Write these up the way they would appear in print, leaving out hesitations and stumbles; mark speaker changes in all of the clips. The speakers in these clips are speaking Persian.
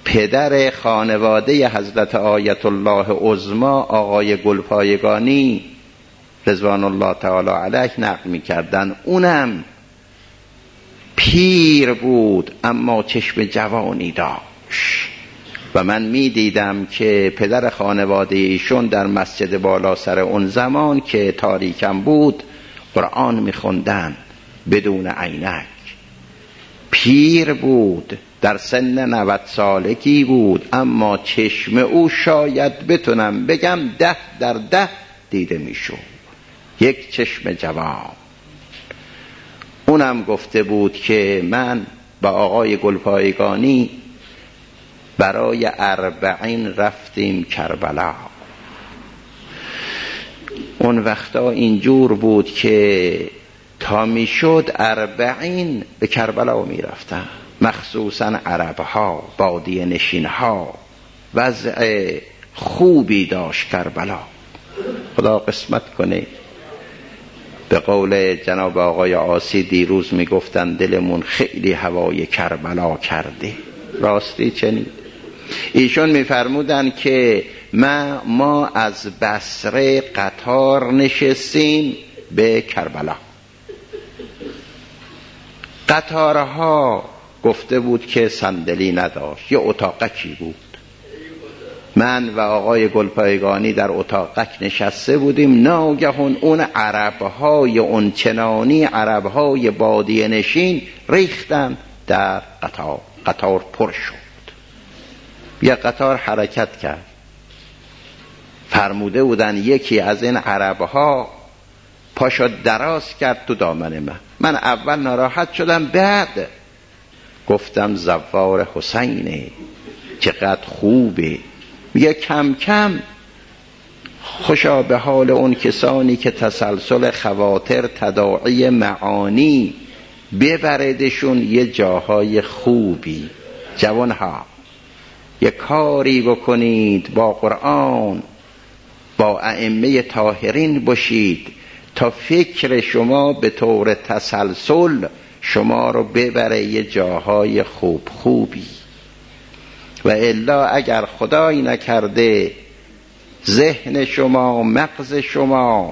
Speaker 1: پدر خانواده حضرت آیت الله عظمی آقای گلپایگانی رضوان الله تعالی علیه نقل می‌کردن. اونم پیر بود اما چشم جوانی داشت و من می‌دیدم که پدر خانواده ایشون در مسجد بالا سر اون زمان که تاریکم بود قرآن می‌خوندن بدون عینک. پیر بود، در سن 90 سالگی بود، اما چشم او شاید بتونم بگم 10 در 10 دیده میشد. یک چشم جوان. اونم گفته بود که من با آقای گلپایگانی برای 40 رفتیم کربلا. اون وقتا اینجور بود که تا میشد 40 به کربلا میرفتن، مخصوصا عربها، بادیه نشینها. وضع خوبی داشت کربلا. خدا قسمت کنه. به قول جناب آقای عاصی دیروز میگفتن دلمون خیلی هوای کربلا کرده. راستی چنین. ایشون میفرمودن که ما از بصره قطار نشستیم به کربلا. قطارها گفته بود که صندلی نداشت، یه اتاقکی بود. من و آقای گلپایگانی در اتاقک نشسته بودیم. ناگهان اون عربهای اون چنانی عربهای بادیه نشین ریختن در قطار. قطار پر شد. یه قطار حرکت کرد. فرموده بودن یکی از این عربها پاشو دراز کرد تو دامن من اول ناراحت شدم، بعد گفتم زوار حسینه، چقدر خوبه. میگه کم کم خوشا به حال اون کسانی که تسلسل خواطر تداعی معانی ببردشون یه جاهای خوبی. جوانها یه کاری بکنید با قرآن، با ائمه طاهرین باشید تا فکر شما به طور تسلسل شما رو ببره یه جاهای خوبی. و الا اگر خدایی نکرده ذهن شما، مغز شما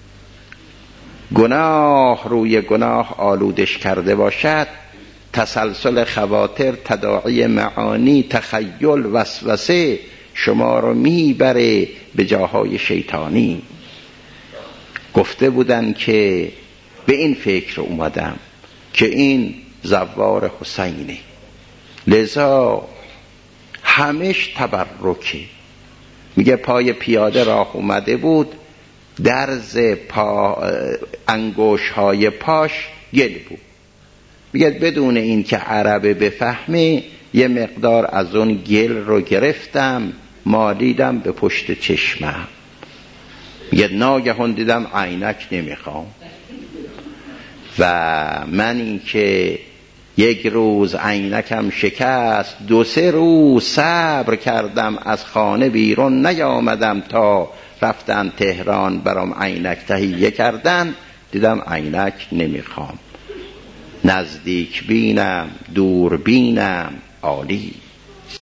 Speaker 1: گناه روی گناه آلودش کرده باشد، تسلسل خواطر، تداعی معانی، تخیل، وسوسه شما رو میبره به جاهای شیطانی. گفته بودن که به این فکر اومدم که این زوار حسینه، لذا همش تبرکه. میگه پای پیاده راه اومده بود، درز انگوش های پاش گل بود. میگه بدون این که عربه بفهمه یه مقدار از اون گل رو گرفتم مالیدم به پشت چشمم. میگه ناگهان دیدم عینک نمیخوام. و من این که یک روز عینکم شکست، 2-3 روز صبر کردم، از خانه بیرون نیامدم تا رفتن تهران برام عینک تهیه کردن. دیدم عینک نمیخوام. نزدیک بینم، دور بینم، عالی.